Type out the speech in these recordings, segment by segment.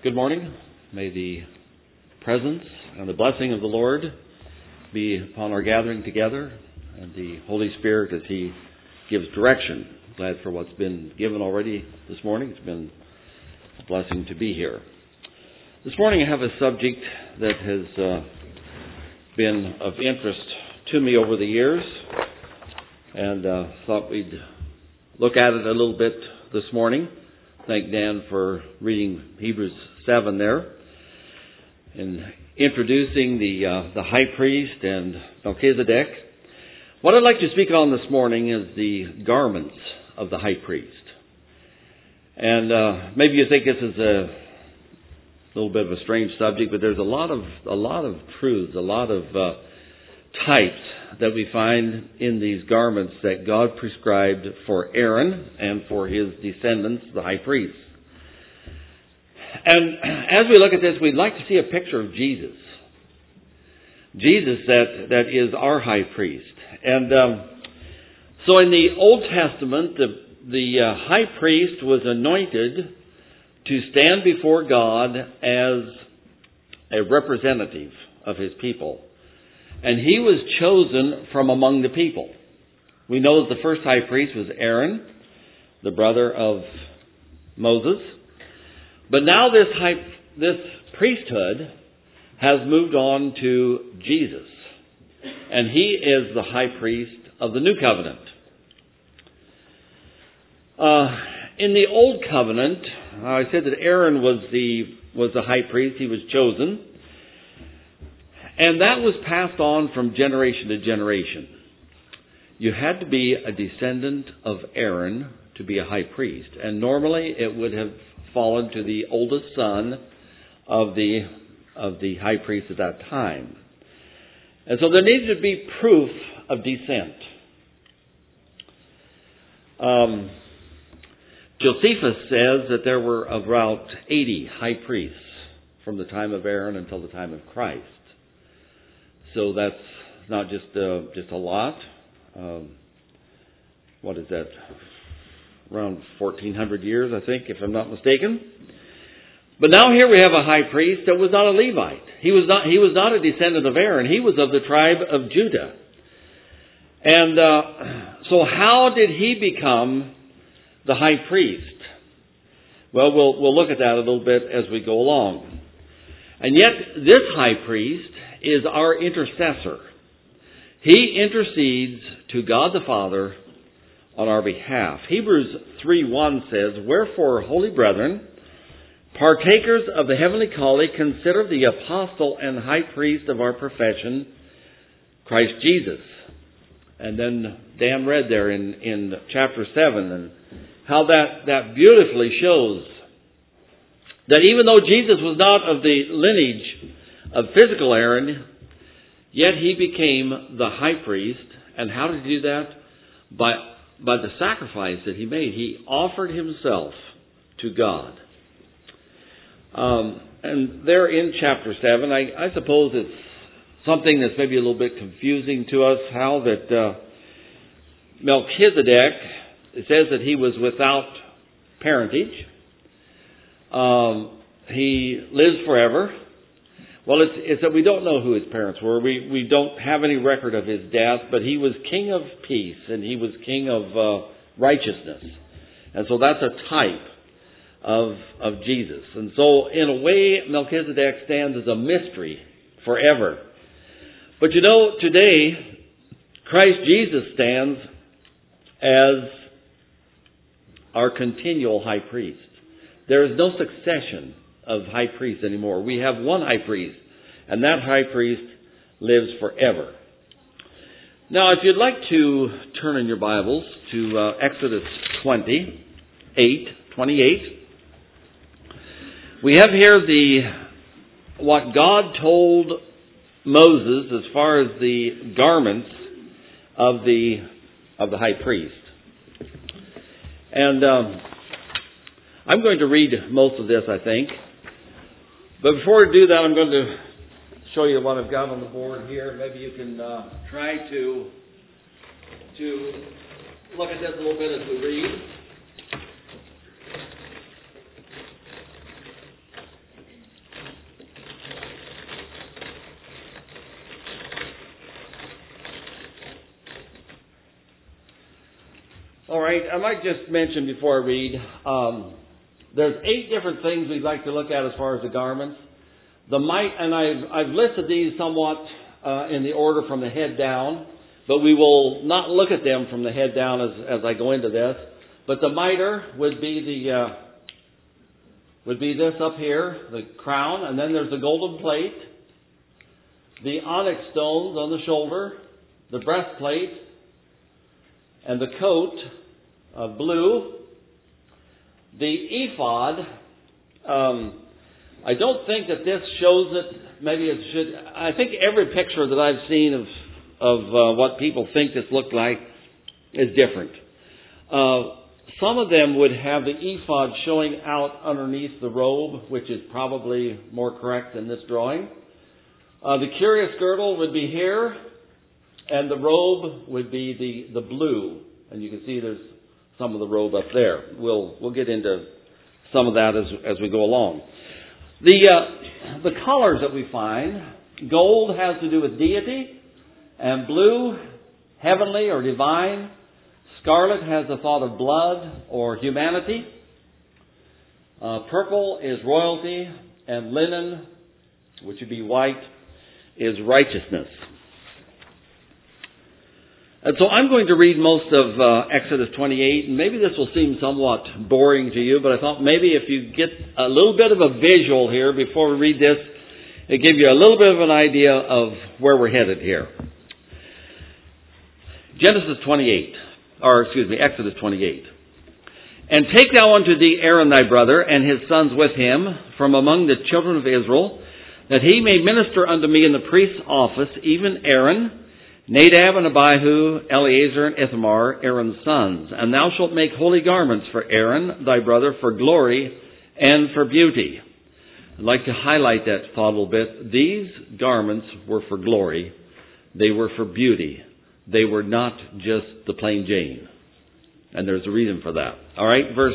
Good morning. May the presence and the blessing of the Lord be upon our gathering together and the Holy Spirit as He gives direction. Glad for what's been given already this morning. It's been a blessing to be here. This morning I have a subject that has been of interest to me over the years, and thought we'd look at it a little bit this morning. Thank Dan for reading Hebrews 7 there, and introducing the high priest and Melchizedek. What I'd like to speak on this morning is the garments of the high priest. And maybe you think this is a little bit of a strange subject, but there's a lot of truths, a lot of types that we find in these garments that God prescribed for Aaron and for his descendants, the high priests. And as we look at this, we'd like to see a picture of Jesus. Jesus that is our high priest. And so in the Old Testament, the high priest was anointed to stand before God as a representative of his people. And he was chosen from among the people. We know that the first high priest was Aaron, the brother of Moses. But now this priesthood has moved on to Jesus. And he is the high priest of the new covenant. In the old covenant, I said that Aaron was the high priest. He was chosen. And that was passed on from generation to generation. You had to be a descendant of Aaron to be a high priest. And normally it would have fallen to the oldest son of the high priest at that time. And so there needed to be proof of descent. Josephus says that there were about 80 high priests from the time of Aaron until the time of Christ. So that's not just a lot. What is that? Around 1,400 years, I think, if I'm not mistaken. But now here we have a high priest that was not a Levite. He was not a descendant of Aaron. He was of the tribe of Judah. And so how did he become the high priest? Well, we'll look at that a little bit as we go along. And yet this high priest is our intercessor. He intercedes to God the Father on our behalf. Hebrews 3:1 says, "Wherefore, holy brethren, partakers of the heavenly calling, consider the apostle and high priest of our profession, Christ Jesus." And then Dan read there in chapter 7 and how that beautifully shows that even though Jesus was not of the lineage of physical Aaron, yet he became the high priest. And how did he do that? By the sacrifice that he made. He offered himself to God. And there in chapter 7, I suppose it's something that's maybe a little bit confusing to us, how that Melchizedek, it says that he was without parentage. He lives forever. Well, it's that we don't know who his parents were. We don't have any record of his death, but he was king of peace and he was king of righteousness. And so that's a type of Jesus. And so in a way, Melchizedek stands as a mystery forever. But today, Christ Jesus stands as our continual high priest. There is no succession of high priests anymore. We have one high priest, and that high priest lives forever. Now, if you'd like to turn in your Bibles to Exodus 28, we have here what God told Moses as far as the garments of the high priest. And I'm going to read most of this, I think. But before we do that, I'm going to show you what I've got on the board here. Maybe you can try to look at this a little bit as we read. right, I might just mention before I read, there's 8 different things we'd like to look at as far as the garments. The mitre, and I've listed these somewhat in the order from the head down, but we will not look at them from the head down as I go into this. But the mitre would be this up here, the crown, and then there's the golden plate, the onyx stones on the shoulder, the breastplate, and the coat of blue. The ephod, I don't think that this shows it. Maybe it should. I think every picture that I've seen of what people think this looked like is different. Some of them would have the ephod showing out underneath the robe, which is probably more correct than this drawing. The curious girdle would be here, and the robe would be the blue. And you can see there's some of the robe up there. We'll get into some of that as we go along. The colors that we find, gold has to do with deity, and blue, heavenly or divine. Scarlet has the thought of blood or humanity. Purple is royalty, and linen, which would be white, is righteousness. And so I'm going to read most of Exodus 28, and maybe this will seem somewhat boring to you, but I thought maybe if you get a little bit of a visual here before we read this, it'll give you a little bit of an idea of where we're headed here. Exodus 28. And take thou unto thee Aaron thy brother, and his sons with him, from among the children of Israel, that he may minister unto me in the priest's office, even Aaron, Nadab and Abihu, Eleazar and Ithamar, Aaron's sons. And thou shalt make holy garments for Aaron thy brother, for glory and for beauty. I'd like to highlight that thought a little bit. These garments were for glory. They were for beauty. They were not just the plain Jane. And there's a reason for that. All right, verse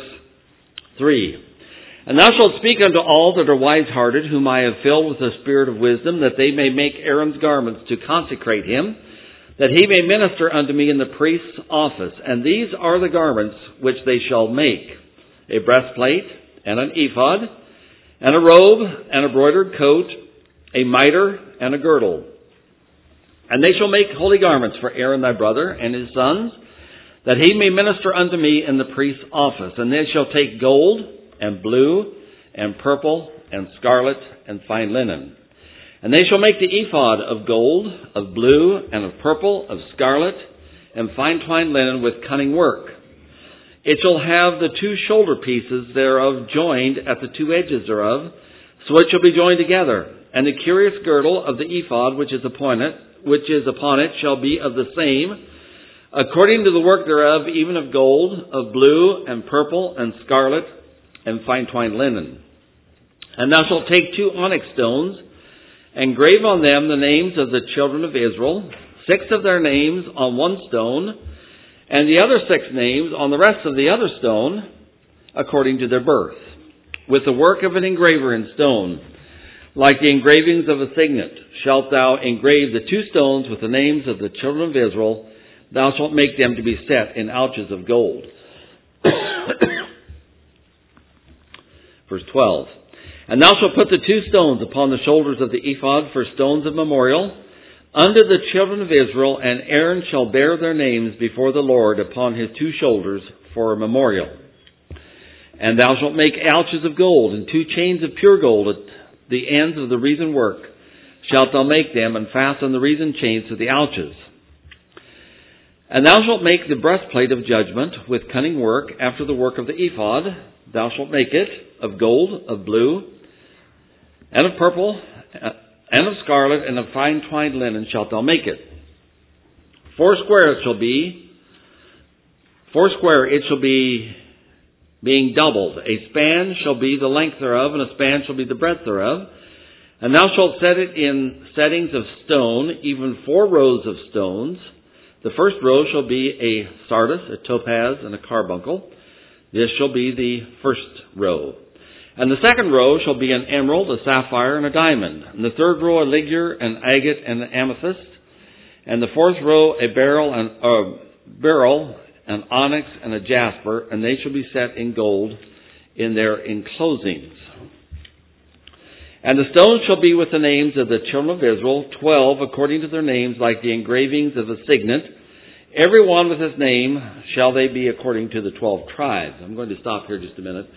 3. And thou shalt speak unto all that are wise-hearted, whom I have filled with the spirit of wisdom, that they may make Aaron's garments to consecrate him, that he may minister unto me in the priest's office. And these are the garments which they shall make: a breastplate, and an ephod, and a robe, and a broidered coat, a mitre, and a girdle. And they shall make holy garments for Aaron thy brother and his sons, that he may minister unto me in the priest's office. And they shall take gold, and blue, and purple, and scarlet, and fine linen. And they shall make the ephod of gold, of blue, and of purple, of scarlet, and fine twined linen with cunning work. It shall have the 2 shoulder pieces thereof joined at the 2 edges thereof, so it shall be joined together. And the curious girdle of the ephod which is upon it shall be of the same, according to the work thereof, even of gold, of blue, and purple, and scarlet, and fine twined linen. And thou shalt take 2 onyx stones, and grave on them the names of the children of Israel, 6 of their names on one stone, and the other 6 names on the rest of the other stone, according to their birth, with the work of an engraver in stone. Like the engravings of a signet shalt thou engrave the 2 stones with the names of the children of Israel. Thou shalt make them to be set in ouches of gold. Verse 12. And thou shalt put the 2 stones upon the shoulders of the ephod for stones of memorial unto the children of Israel, and Aaron shall bear their names before the Lord upon his 2 shoulders for a memorial. And thou shalt make ouches of gold, and 2 chains of pure gold at the ends of the resin work shalt thou make them, and fasten the resin chains to the ouches. And thou shalt make the breastplate of judgment with cunning work after the work of the ephod. Thou shalt make it of gold, of blue, and of purple, and of scarlet, and of fine twined linen shalt thou make it. 4 square it shall be. 4 square it shall be, being doubled. A span shall be the length thereof, and a span shall be the breadth thereof. And thou shalt set it in settings of stone, even 4 rows of stones. The first row shall be a sardis, a topaz, and a carbuncle. This shall be the first row. And the second row shall be an emerald, a sapphire, and a diamond. And the third row a ligure, an agate, and an amethyst. And the fourth row a beryl, an onyx, and a jasper, and they shall be set in gold in their enclosings. And the stones shall be with the names of the children of Israel, 12 according to their names, like the engravings of a signet. Every one with his name shall they be according to the 12 tribes. I'm going to stop here just a minute.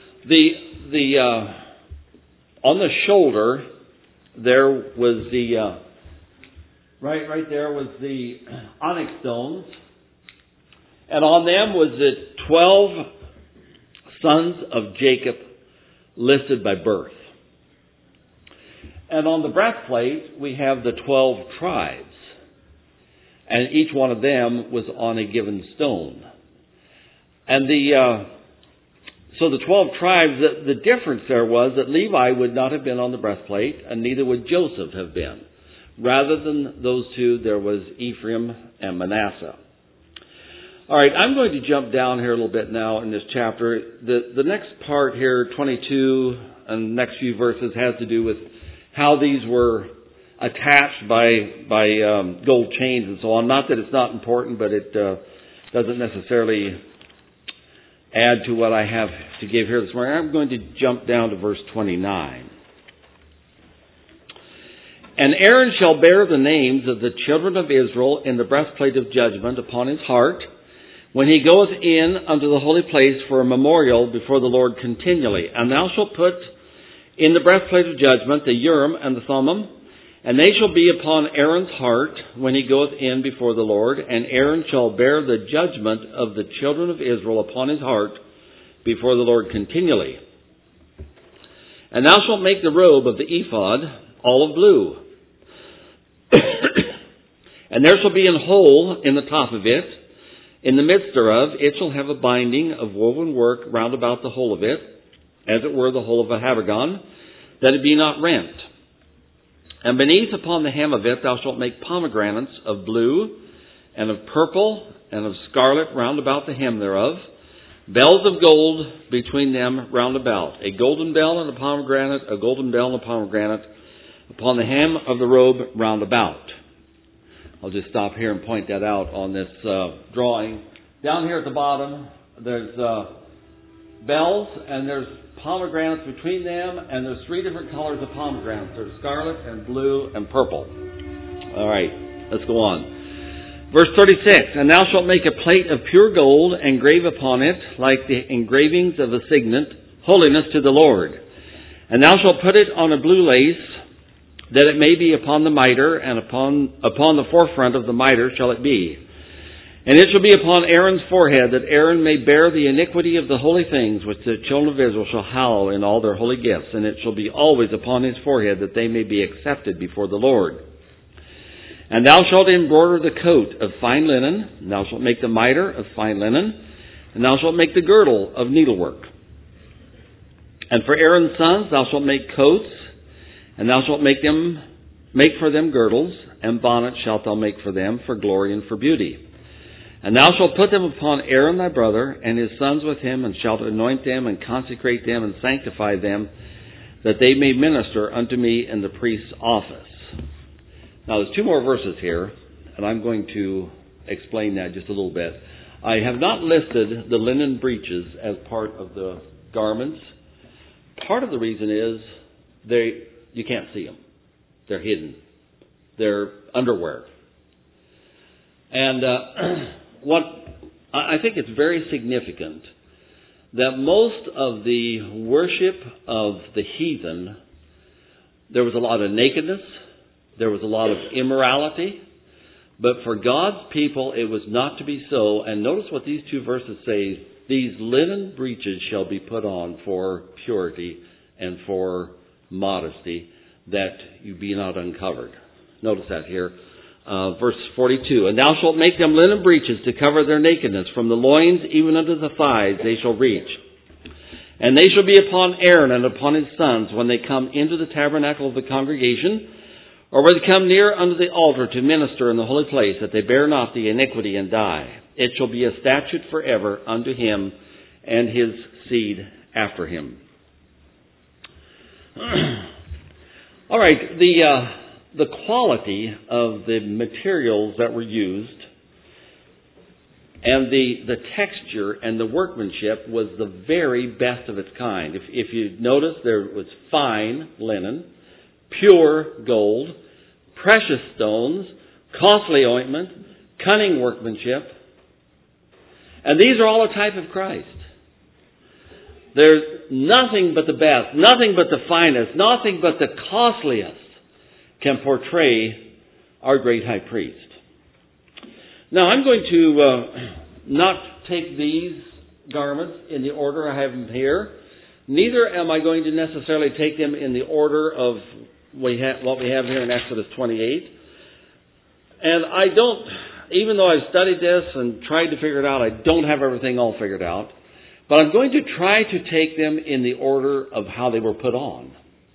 On the shoulder, there was right there was the onyx stones. And on them was the 12 sons of Jacob listed by birth. And on the breastplate, we have the 12 tribes. And each one of them was on a given stone. And so the 12 tribes, the difference there was that Levi would not have been on the breastplate, and neither would Joseph have been. Rather than those two, there was Ephraim and Manasseh. All right, I'm going to jump down here a little bit now in this chapter. The next part here, 22, and the next few verses, has to do with how these were attached by gold chains and so on. Not that it's not important, but it doesn't necessarily add to what I have to give here this morning. I'm going to jump down to verse 29. And Aaron shall bear the names of the children of Israel in the breastplate of judgment upon his heart, when he goeth in unto the holy place for a memorial before the Lord continually. And thou shalt put in the breastplate of judgment the Urim and the Thummim, and they shall be upon Aaron's heart when he goeth in before the Lord. And Aaron shall bear the judgment of the children of Israel upon his heart before the Lord continually. And thou shalt make the robe of the ephod all of blue. And there shall be an hole in the top of it. In the midst thereof it shall have a binding of woven work round about the hole of it, as it were the hole of a habergeon, that it be not rent. And beneath upon the hem of it thou shalt make pomegranates of blue, and of purple, and of scarlet round about the hem thereof, bells of gold between them round about, a golden bell and a pomegranate, a golden bell and a pomegranate, upon the hem of the robe round about. I'll just stop here and point that out on this drawing. Down here at the bottom, there's bells, and there's pomegranates between them, and there's three different colors of pomegranates. There's scarlet and blue and purple. All right, let's go on. Verse 36, And thou shalt make a plate of pure gold, and engrave upon it, like the engravings of a signet, holiness to the Lord. And thou shalt put it on a blue lace, that it may be upon the mitre, and upon the forefront of the mitre shall it be. And it shall be upon Aaron's forehead, that Aaron may bear the iniquity of the holy things which the children of Israel shall hallow in all their holy gifts. And it shall be always upon his forehead, that they may be accepted before the Lord. And thou shalt embroider the coat of fine linen, and thou shalt make the mitre of fine linen, and thou shalt make the girdle of needlework. And for Aaron's sons thou shalt make coats, and thou shalt make for them girdles, and bonnets shalt thou make for them, for glory and for beauty. And thou shalt put them upon Aaron thy brother, and his sons with him, and shalt anoint them, and consecrate them, and sanctify them, that they may minister unto me in the priest's office. Now there's two more verses here, and I'm going to explain that just a little bit. I have not listed the linen breeches as part of the garments. Part of the reason is you can't see them. They're hidden. They're underwear. And what I think it's very significant that most of the worship of the heathen, there was a lot of nakedness, there was a lot of immorality, but for God's people it was not to be so. And notice what these two verses say: these linen breeches shall be put on for purity and for modesty, that you be not uncovered. Notice that here. Verse 42, And thou shalt make them linen breeches to cover their nakedness, from the loins even unto the thighs they shall reach. And they shall be upon Aaron and upon his sons when they come into the tabernacle of the congregation, or when they come near unto the altar to minister in the holy place, that they bear not the iniquity and die. It shall be a statute forever unto him and his seed after him. All right, the quality of the materials that were used And the texture and the workmanship was the very best of its kind. If you notice, there was fine linen, pure gold, precious stones, costly ointment, cunning workmanship. And these are all a type of Christ. There's nothing but the best, nothing but the finest, nothing but the costliest can portray our great high priest. Now, I'm going to not take these garments in the order I have them here. Neither am I going to necessarily take them in the order of what we have here in Exodus 28. And I don't, even though I've studied this and tried to figure it out, I don't have everything all figured out. But I'm going to try to take them in the order of how they were put on.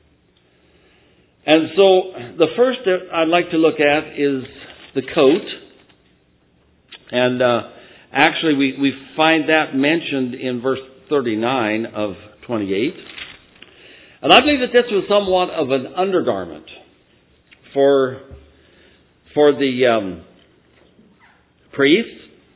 And so the first that I'd like to look at is the coat. And actually we find that mentioned in verse 39 of 28. And I believe that this was somewhat of an undergarment for the priest.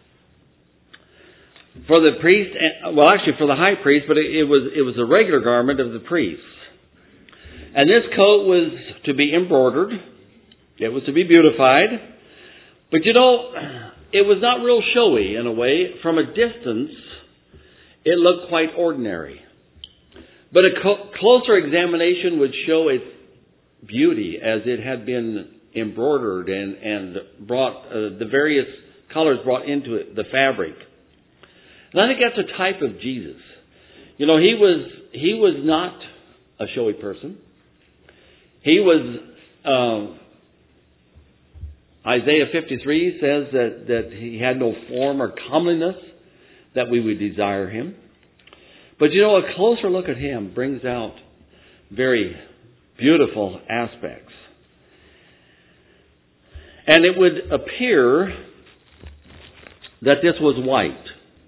For the priest, well, actually for the high priest, but it was a regular garment of the priest. And this coat was to be embroidered. It was to be beautified. But you know, it was not real showy in a way. From a distance, it looked quite ordinary. But a closer examination would show its beauty as it had been embroidered and brought the various colors brought into it, the fabric. And I think that's a type of Jesus. You know, he was not a showy person. He was, Isaiah 53 says that he had no form or comeliness that we would desire him. But you know, a closer look at him brings out very beautiful aspects. And it would appear that this was white.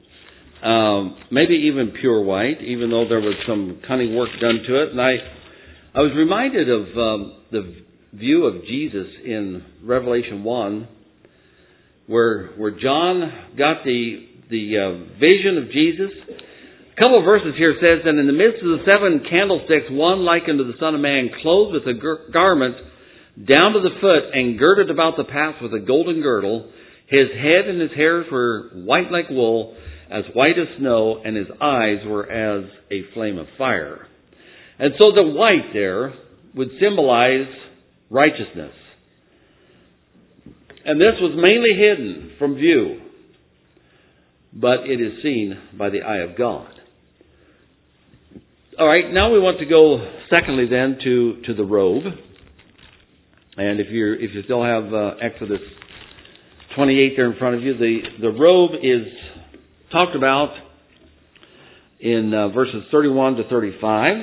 Maybe even pure white, even though there was some cunning work done to it. And I was reminded of the view of Jesus in Revelation 1, where John got the vision of Jesus. A couple of verses here says, "And in the midst of the 7 candlesticks, one like unto the Son of Man, clothed with a garment down to the foot, and girded about the path with a golden girdle. His head and his hairs were white like wool, as white as snow, and his eyes were as a flame of fire." And so the white there would symbolize righteousness. And this was mainly hidden from view, but it is seen by the eye of God. All right, now we want to go secondly then to the robe. And if you still have Exodus 28 there in front of you, the robe is talked about in verses 31 to 35.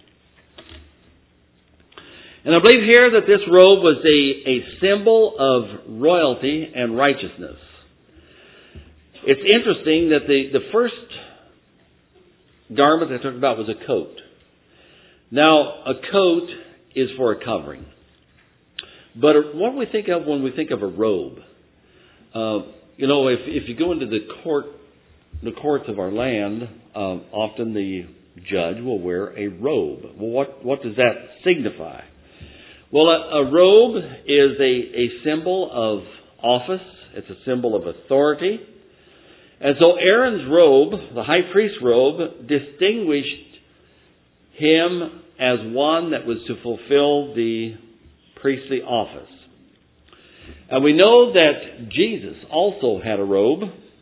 And I believe here that this robe was a symbol of royalty and righteousness. It's interesting that the first garment I talked about was a coat. Now, a coat is for a covering. But what do we think of when we think of a robe? You know, if you go into the courts of our land, often the judge will wear a robe. Well, what does that signify? Well, a robe is a symbol of office. It's a symbol of authority. And so Aaron's robe, the high priest's robe, distinguished him as one that was to fulfill the priestly office. And we know that Jesus also had a robe.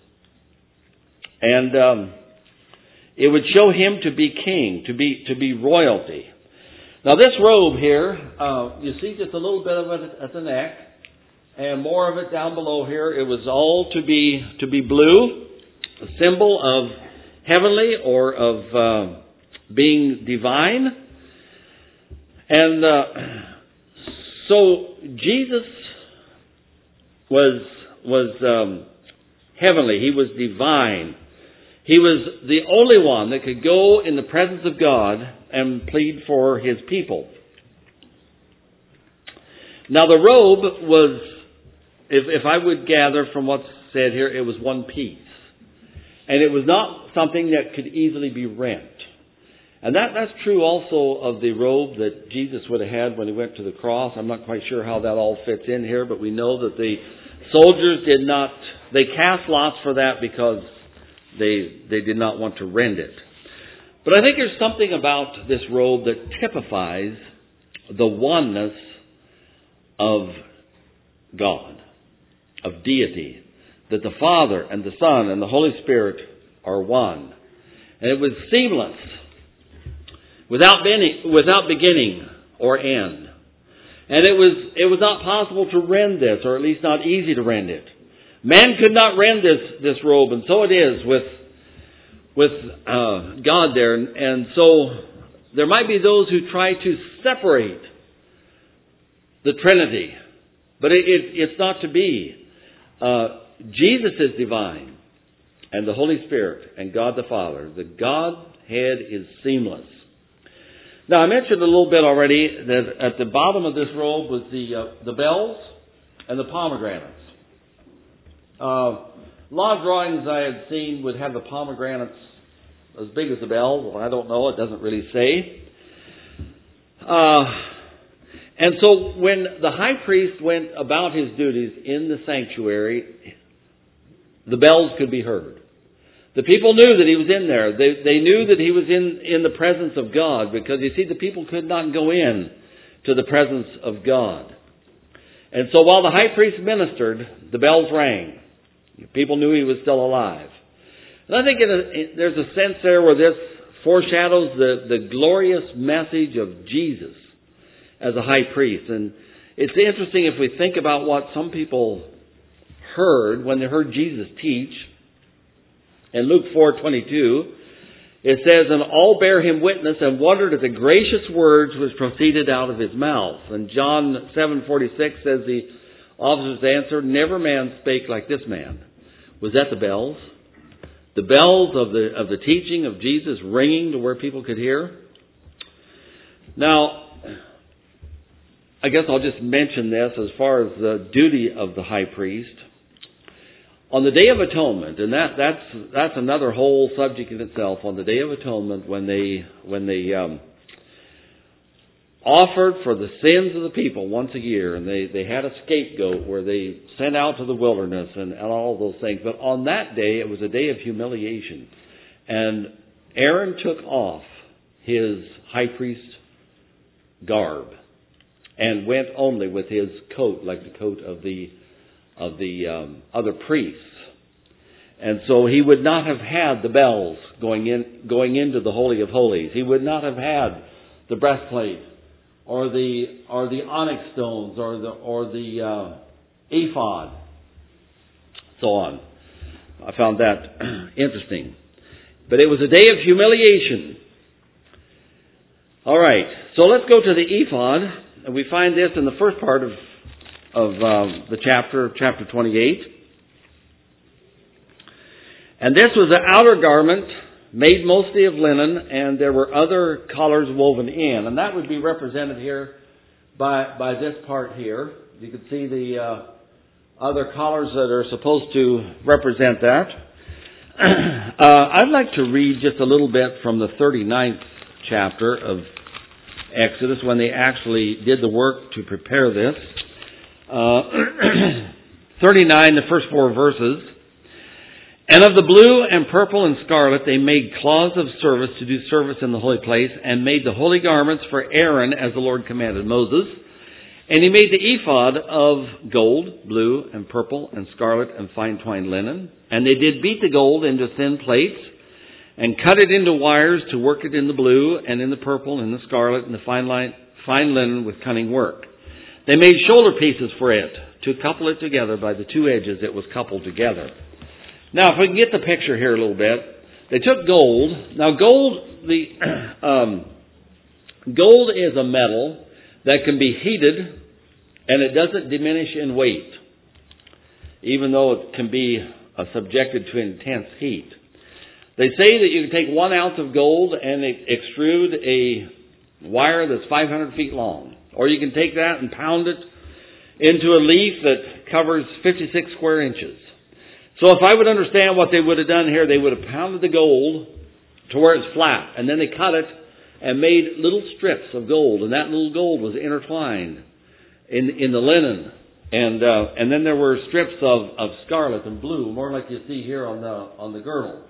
And it would show him to be king, to be royalty. Now this robe here, you see just a little bit of it at the neck, and more of it down below here. It was all to be blue, a symbol of heavenly or of being divine. And so Jesus was heavenly. He was divine. He was the only one that could go in the presence of God and plead for his people. Now the robe was, if I would gather from what's said here, it was one piece. And it was not something that could easily be rent. And that's true also of the robe that Jesus would have had when he went to the cross. I'm not quite sure how that all fits in here, but we know that the soldiers they cast lots for that because they did not want to rend it. But I think there's something about this robe that typifies the oneness of God, of deity, that the Father and the Son and the Holy Spirit are one. And it was seamless, without beginning or end. And it was not possible to rend this, or at least not easy to rend it. Man could not rend this robe, and so it is with God there. And so there might be those who try to separate the Trinity, but it's not to be. Jesus is divine, and the Holy Spirit and God the Father. The Godhead is seamless. Now, I mentioned a little bit already that at the bottom of this robe was the bells and the pomegranates. A lot of drawings I had seen would have the pomegranates as big as the bells. Well, I don't know. It doesn't really say. And so when the high priest went about his duties in the sanctuary, the bells could be heard. The people knew that he was in there. They knew that he was in the presence of God, because you see, the people could not go in to the presence of God. And so while the high priest ministered, the bells rang. People knew he was still alive. And I think there's a sense there where this foreshadows the glorious message of Jesus as a high priest. And it's interesting if we think about what some people heard when they heard Jesus teach. In Luke 4:22, it says, "And all bare him witness and wondered at the gracious words which proceeded out of his mouth." And John 7:46 says, the officers answered, "Never man spake like this man." Was that the bells? The bells of the teaching of Jesus ringing to where people could hear? Now, I guess I'll just mention this as far as the duty of the high priest. On the Day of Atonement, and that's another whole subject in itself. On the Day of Atonement, when they offered for the sins of the people once a year, and they had a scapegoat where they sent out to the wilderness and all those things. But on that day, it was a day of humiliation, and Aaron took off his high priest garb and went only with his coat, like the coat of the other priests. And so he would not have had the bells going into the Holy of Holies. He would not have had the breastplate or the onyx stones or the ephod, so on. I found that interesting. But it was a day of humiliation. All right, so let's go to the ephod, and we find this in the first part of the chapter 28. And this was an outer garment made mostly of linen, and there were other collars woven in. And that would be represented here by this part here. You can see the other collars that are supposed to represent that. I'd like to read just a little bit from the 39th chapter of Exodus, when they actually did the work to prepare this. 39, the first 4 verses. "And of the blue and purple and scarlet they made cloths of service to do service in the holy place, and made the holy garments for Aaron as the Lord commanded Moses. And he made the ephod of gold, blue and purple and scarlet and fine twined linen. And they did beat the gold into thin plates, and cut it into wires to work it in the blue and in the purple and the scarlet and the fine linen with cunning work. They made shoulder pieces for it, to couple it together by the 2 edges it was coupled together." Now, if we can get the picture here a little bit, they took gold. Now, gold is a metal that can be heated, and it doesn't diminish in weight, even though it can be subjected to intense heat. They say that you can take 1 ounce of gold and extrude a wire that's 500 feet long. Or you can take that and pound it into a leaf that covers 56 square inches. So if I would understand what they would have done here, they would have pounded the gold to where it's flat, and then they cut it and made little strips of gold, and that little gold was intertwined in the linen. And then there were strips of scarlet and blue, more like you see here on the girdle.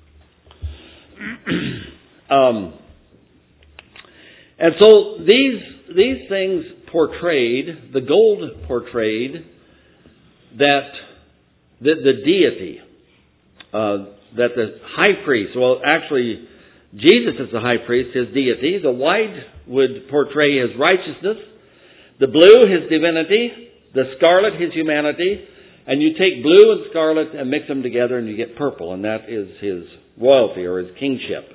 And so these things portrayed, the gold portrayed that the deity, that the high priest, well actually Jesus is the high priest, his deity. The white would portray his righteousness, the blue his divinity, the scarlet his humanity, and you take blue and scarlet and mix them together and you get purple, and that is his royalty or his kingship.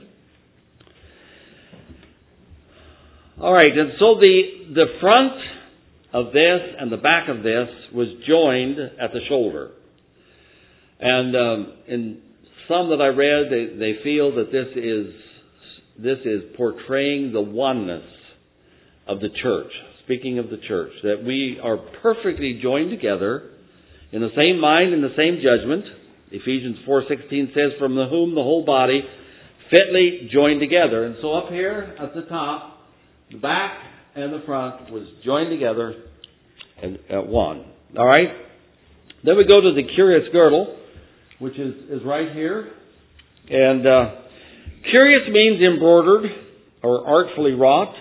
All right, and so the front of this and the back of this was joined at the shoulder. And in some that I read, they feel that this is portraying the oneness of the church. Speaking of the church, that we are perfectly joined together in the same mind and the same judgment. Ephesians 4:16 says, "From whom the whole body fitly joined together." And so up here at the top, the back and the front was joined together at one. All right? Then we go to the curious girdle, which is right here. And curious means embroidered or artfully wrought.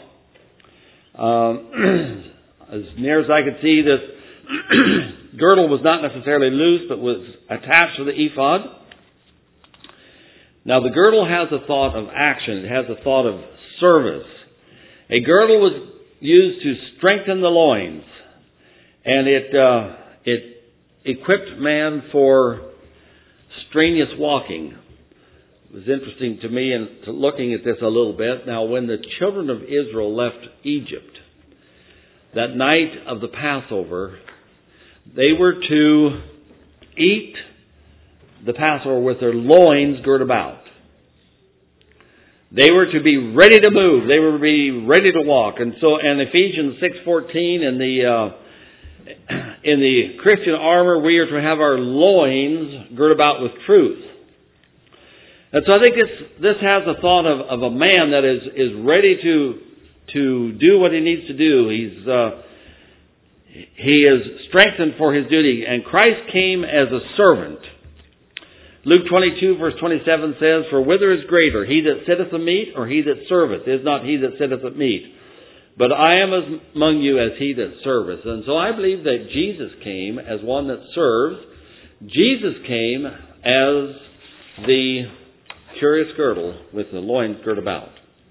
As near as I could see, this girdle was not necessarily loose, but was attached to the ephod. Now the girdle has a thought of action. It has a thought of service. A girdle was used to strengthen the loins, and it equipped man for strenuous walking. It was interesting to me in looking at this a little bit. Now, when the children of Israel left Egypt, that night of the Passover, they were to eat the Passover with their loins girt about. They were to be ready to move. They were to be ready to walk. And so, in Ephesians 6:14, in the Christian armor, we are to have our loins girt about with truth. And so I think this has a thought of a man that is ready to do what he needs to do. He is strengthened for his duty. And Christ came as a servant. Luke 22 verse 27 says, "For whither is greater, he that sitteth at meat, or he that serveth? Is not he that sitteth at meat? But I am among you as he that serveth." And so I believe that Jesus came as one that serves. Jesus came as the curious girdle with the loins girt about.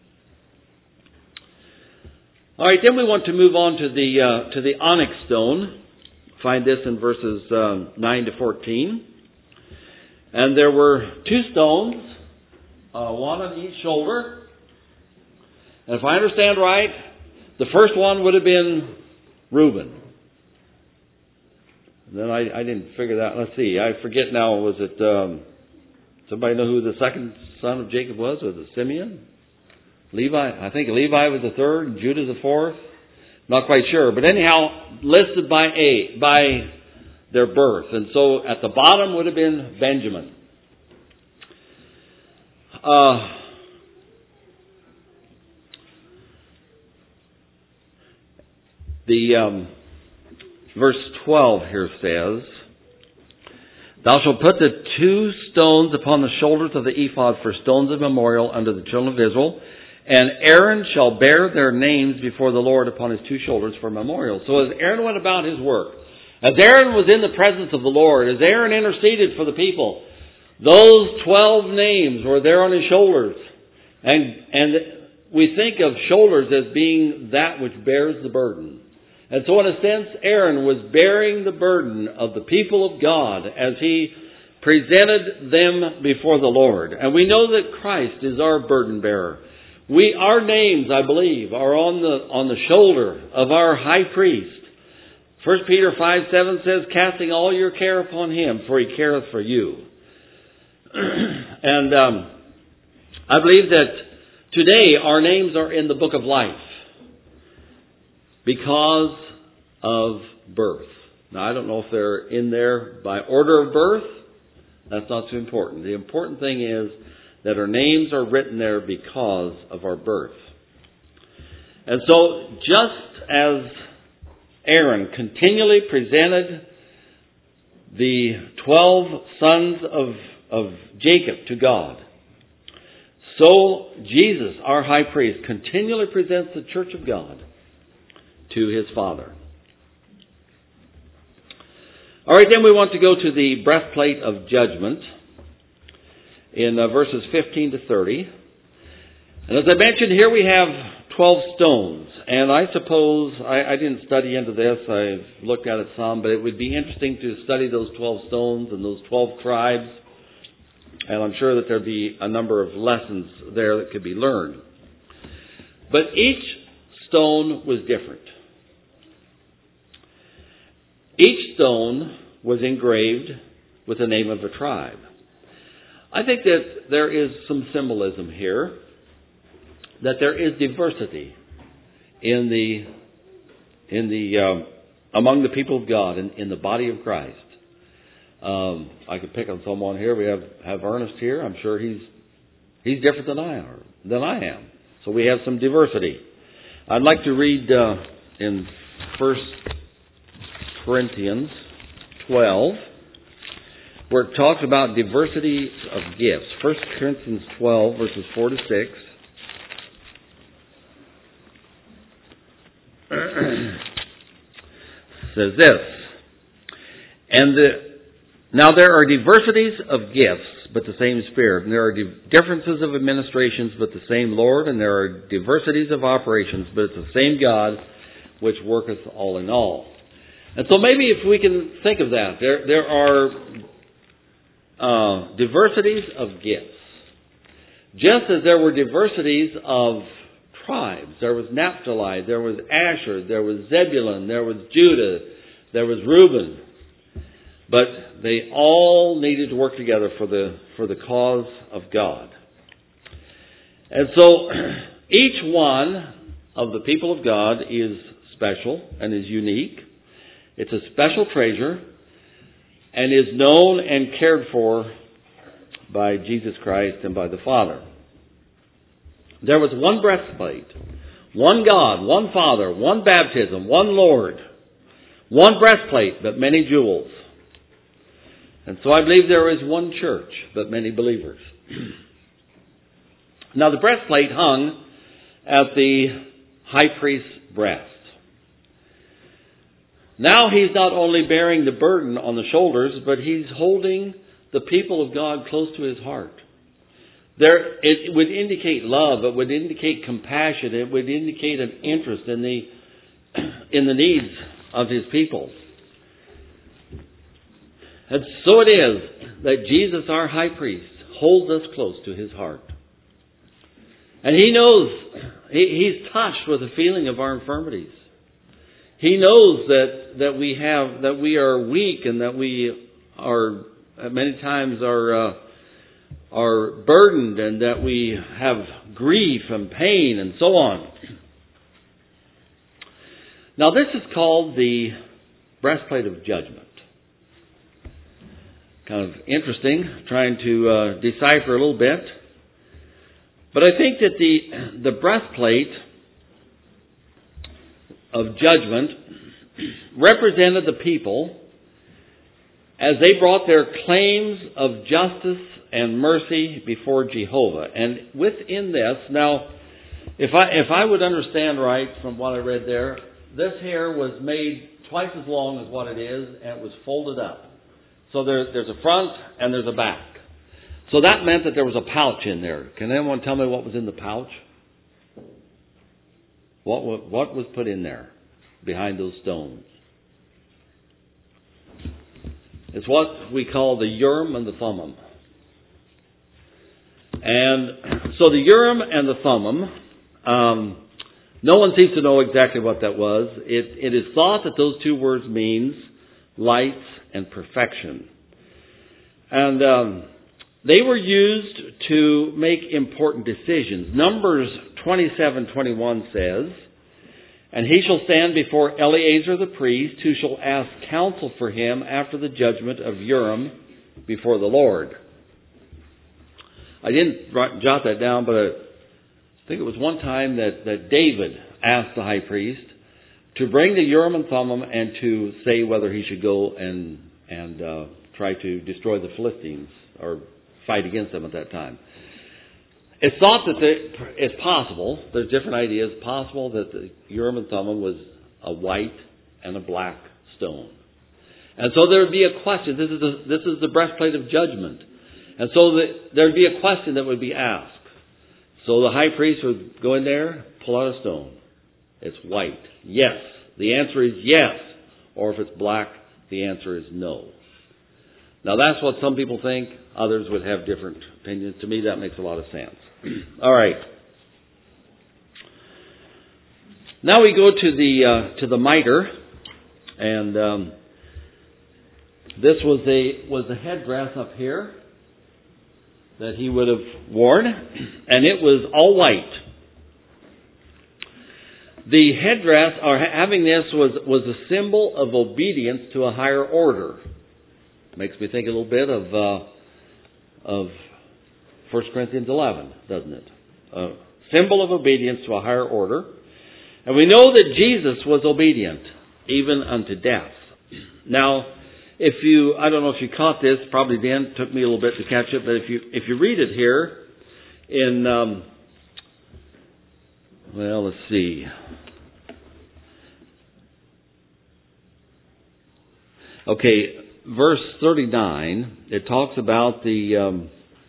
All right, then we want to move on to the onyx stone. Find this in verses 9 to 14. And there were two stones, one on each shoulder. And if I understand right, the first one would have been Reuben. And then I didn't figure that. Let's see. I forget now. Was it somebody know who the second son of Jacob was? Was it Simeon? Levi? I think Levi was the third, and Judah the fourth. Not quite sure. But anyhow, listed by their birth. And so at the bottom would have been Benjamin. Verse 12 here says, "Thou shalt put the two stones upon the shoulders of the ephod for stones of memorial unto the children of Israel, and Aaron shall bear their names before the Lord upon his two shoulders for memorial." So as Aaron went about his work, as Aaron was in the presence of the Lord, as Aaron interceded for the people, those 12 names were there on his shoulders. And we think of shoulders as being that which bears the burden. And so in a sense, Aaron was bearing the burden of the people of God as he presented them before the Lord. And we know that Christ is our burden bearer. Our names, I believe, are on the shoulder of our high priest. 1 Peter 5:7 says, "Casting all your care upon him, for he careth for you." And I believe that today our names are in the book of life because of birth. Now, I don't know if they're in there by order of birth That's not too important. The important thing is that our names are written there because of our birth. And so, just as Aaron continually presented the 12 sons of Jacob to God, so Jesus, our high priest, continually presents the church of God to his Father. All right, then we want to go to the breastplate of judgment in verses 15 to 30. And as I mentioned, here we have 12 stones. And I suppose, I didn't study into this, I've looked at it some, but it would be interesting to study those 12 stones and those 12 tribes. And I'm sure that there'd be a number of lessons there that could be learned. But each stone was different. Each stone was engraved with the name of a tribe. I think that there is some symbolism here, that there is diversity in the among the people of God, in the body of Christ. I could pick on someone here. We have Ernest here. I'm sure he's different than I am. So we have some diversity. I'd like to read in 1 Corinthians 12, where it talks about diversity of gifts. 1 Corinthians 12, verses 4 to 6. Says this, now there are diversities of gifts, but the same Spirit. And there are differences of administrations, but the same Lord. And there are diversities of operations, but it's the same God, which worketh all in all. And so maybe if we can think of that, there are diversities of gifts. Just as there were diversities of tribes. There was Naphtali, there was Asher, there was Zebulun, there was Judah, there was Reuben. But they all needed to work together for the cause of God. And so each one of the people of God is special and is unique. It's a special treasure and is known and cared for by Jesus Christ and by the Father. There was one breastplate, one God, one Father, one baptism, one Lord, one breastplate, but many jewels. And so I believe there is one church, but many believers. Now the breastplate hung at the high priest's breast. Now he's not only bearing the burden on the shoulders, but he's holding the people of God close to his heart. It would indicate love. It would indicate compassion. It would indicate an interest in the needs of his people. And so it is that Jesus, our high priest, holds us close to his heart. And he knows, he's touched with the feeling of our infirmities. He knows that we are weak and that we are many times are burdened and that we have grief and pain and so on. Now this is called the breastplate of judgment. Kind of interesting, trying to decipher a little bit. But I think that the breastplate of judgment represented the people as they brought their claims of justice and mercy before Jehovah. And within this, now, if I would understand right from what I read there, this hair was made twice as long as what it is, and it was folded up. So there's a front and there's a back. So that meant that there was a pouch in there. Can anyone tell me what was in the pouch? What was put in there behind those stones? It's what we call the Urim and the Thummim. And so the Urim and the Thummim, no one seems to know exactly what that was. It is thought that those two words means light and perfection. And they were used to make important decisions. Numbers 27:21 says, "And he shall stand before Eleazar the priest, who shall ask counsel for him after the judgment of Urim before the Lord. I didn't jot that down, but I think it was one time that David asked the high priest to bring the Urim and Thummim and to say whether he should go and try to destroy the Philistines or fight against them at that time. It's thought that it's possible, there's different ideas, possible that the Urim and Thummim was a white and a black stone. And so there would be a question. This is the breastplate of judgment. And so there would be a question that would be asked. So the high priest would go in there, pull out a stone. It's white. Yes. The answer is yes. Or if it's black, the answer is no. Now that's what some people think. Others would have different opinions. To me, that makes a lot of sense. All right. Now we go to the mitre, and this was the headdress up here that he would have worn, and it was all white. The headdress, or having this, was a symbol of obedience to a higher order. Makes me think a little bit of 1 Corinthians 11, doesn't it? A symbol of obedience to a higher order. And we know that Jesus was obedient, even unto death. Now, I don't know if you caught this, probably Dan, took me a little bit to catch it, but if you read it here in, let's see. Okay, verse 39, it talks about the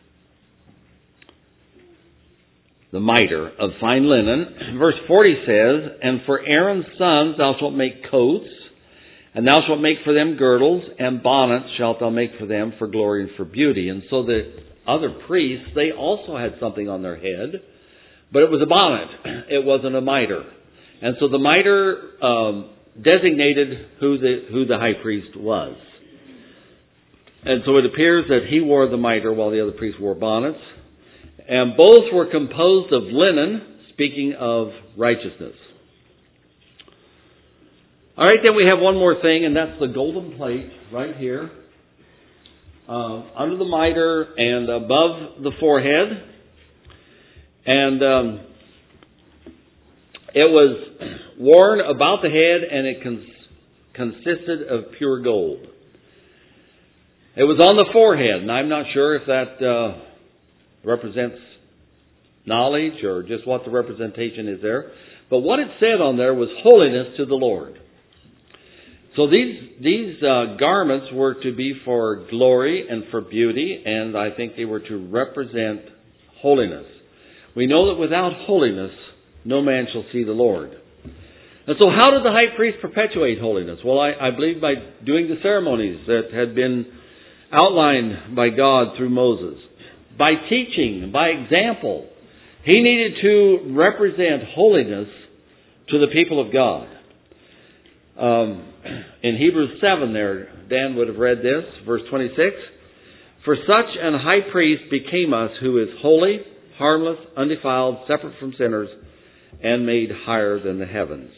mitre of fine linen. Verse 40 says, "And for Aaron's sons thou shalt make coats, and thou shalt make for them girdles, and bonnets shalt thou make for them for glory and for beauty." And so the other priests, they also had something on their head, but it was a bonnet. It wasn't a mitre. And so the mitre designated who the high priest was. And so it appears that he wore the mitre while the other priests wore bonnets. And both were composed of linen, speaking of righteousness. All right, then we have one more thing, and that's the golden plate right here. Under the mitre and above the forehead. And it was worn about the head, and it consisted of pure gold. It was on the forehead, and I'm not sure if that represents knowledge or just what the representation is there. But what it said on there was holiness to the Lord. So these garments were to be for glory and for beauty, and I think they were to represent holiness. We know that without holiness, no man shall see the Lord. And so how did the high priest perpetuate holiness? Well, I believe by doing the ceremonies that had been outlined by God through Moses. By teaching, by example. He needed to represent holiness to the people of God. In Hebrews 7 there, Dan would have read this, verse 26. "For such an high priest became us, who is holy, harmless, undefiled, separate from sinners, and made higher than the heavens."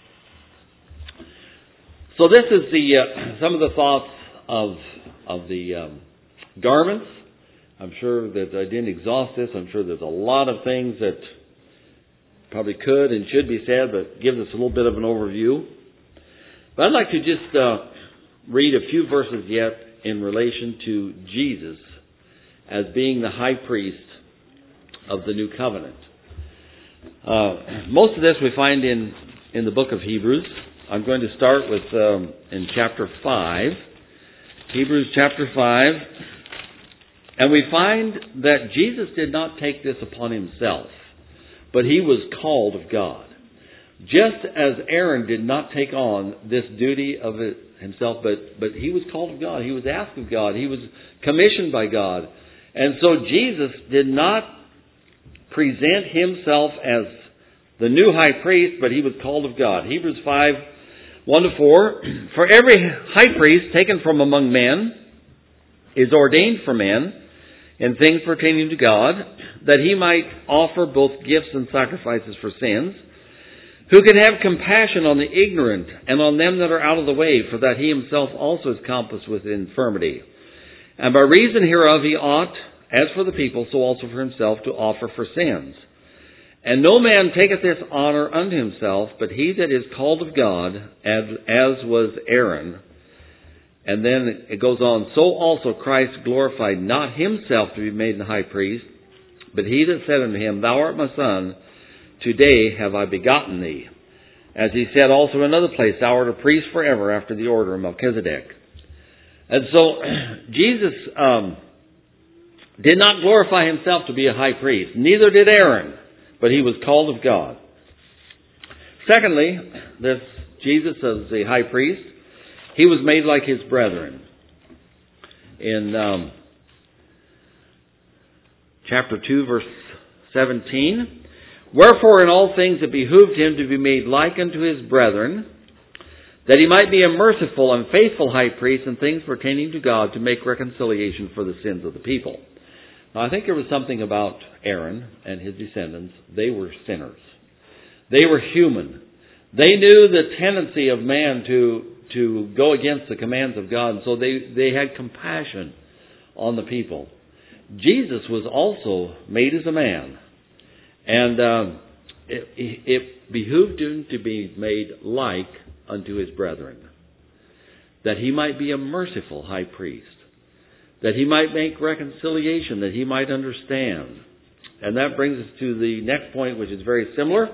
So this is some of the thoughts of the garments. I'm sure that I didn't exhaust this. I'm sure there's a lot of things that probably could and should be said, but gives us a little bit of an overview. But I'd like to just read a few verses yet in relation to Jesus as being the high priest of the new covenant. Most of this we find in the book of Hebrews. I'm going to start with in chapter 5. Hebrews chapter 5. And we find that Jesus did not take this upon himself, but he was called of God. Just as Aaron did not take on this duty of it himself, but he was called of God. He was asked of God. He was commissioned by God. And so Jesus did not present himself as the new high priest, but he was called of God. Hebrews 5, 1-4. "For every high priest taken from among men is ordained for men in things pertaining to God, that he might offer both gifts and sacrifices for sins, who can have compassion on the ignorant and on them that are out of the way, for that he himself also is compassed with infirmity. And by reason hereof he ought, as for the people, so also for himself, to offer for sins. And no man taketh this honor unto himself, but he that is called of God, as was Aaron. And then it goes on, so also Christ glorified not himself to be made an high priest, but he that said unto him, Thou art my son, today have I begotten thee. As he said also in another place, Thou art a priest forever after the order of Melchizedek. And so Jesus did not glorify himself to be a high priest. Neither did Aaron, but he was called of God. Secondly, this Jesus as the high priest, he was made like his brethren. In chapter 2, verse 17, Wherefore in all things it behooved him to be made like unto his brethren, that he might be a merciful and faithful high priest in things pertaining to God, to make reconciliation for the sins of the people. Now, I think there was something about Aaron and his descendants. They were sinners. They were human. They knew the tendency of man to go against the commands of God, and so they had compassion on the people. Jesus was also made as a man, and it behooved him to be made like unto his brethren, that he might be a merciful high priest, that he might make reconciliation, that he might understand. And that brings us to the next point, which is very similar.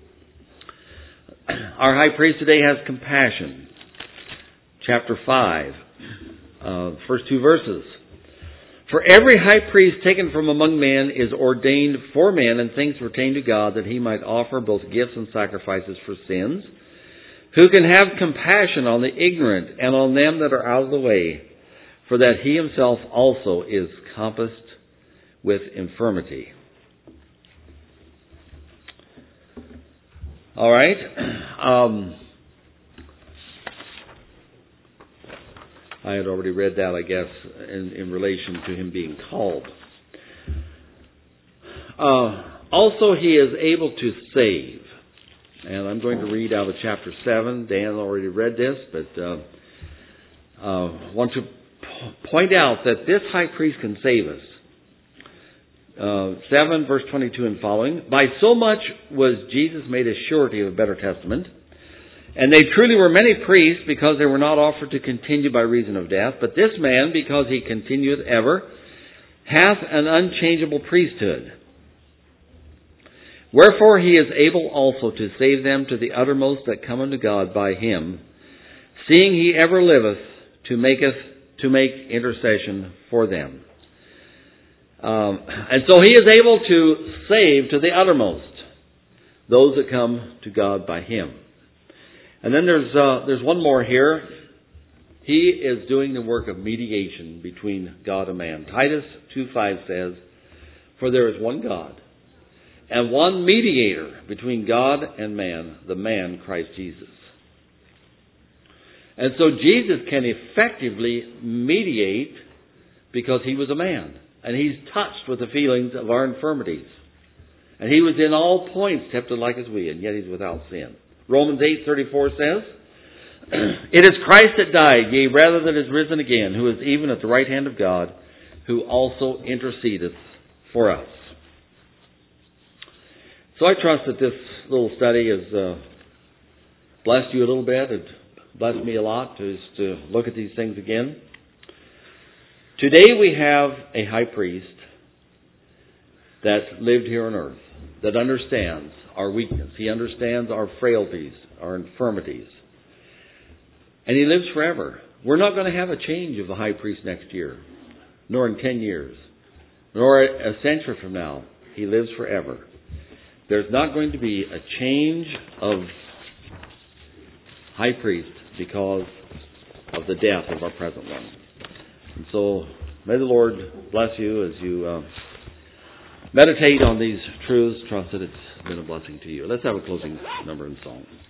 Our high priest today has compassion. Chapter 5, first two verses. For every high priest taken from among men is ordained for men in things pertaining to God, that he might offer both gifts and sacrifices for sins, who can have compassion on the ignorant and on them that are out of the way, for that he himself also is compassed with infirmity. All right. I had already read that, I guess, in relation to him being called. Also, he is able to save. And I'm going to read out of chapter 7. Dan already read this, but want to point out that this high priest can save us. 7, verse 22 and following. By so much was Jesus made a surety of a better testament. And they truly were many priests, because they were not offered to continue by reason of death. But this man, because he continueth ever, hath an unchangeable priesthood. Wherefore he is able also to save them to the uttermost that come unto God by him, seeing he ever liveth to make intercession for them. And so he is able to save to the uttermost those that come to God by him. And then there's one more here. He is doing the work of mediation between God and man. Titus 2:5 says, For there is one God, and one mediator between God and man, the man Christ Jesus. And so Jesus can effectively mediate because he was a man. And he's touched with the feelings of our infirmities. And he was in all points tempted like as we, and yet he's without sin. Romans 8:34 says, It is Christ that died, yea, rather that is risen again, who is even at the right hand of God, who also intercedeth for us. So I trust that this little study has blessed you a little bit. It blessed me a lot to look at these things again. Today we have a high priest that lived here on earth, that understands our weakness. He understands our frailties, our infirmities. And he lives forever. We're not going to have a change of the high priest next year, nor in 10 years, nor a century from now. He lives forever. There's not going to be a change of high priest because of the death of our present one. And so, may the Lord bless you as you meditate on these truths. Trust that it's been a blessing to you. Let's have a closing number and song.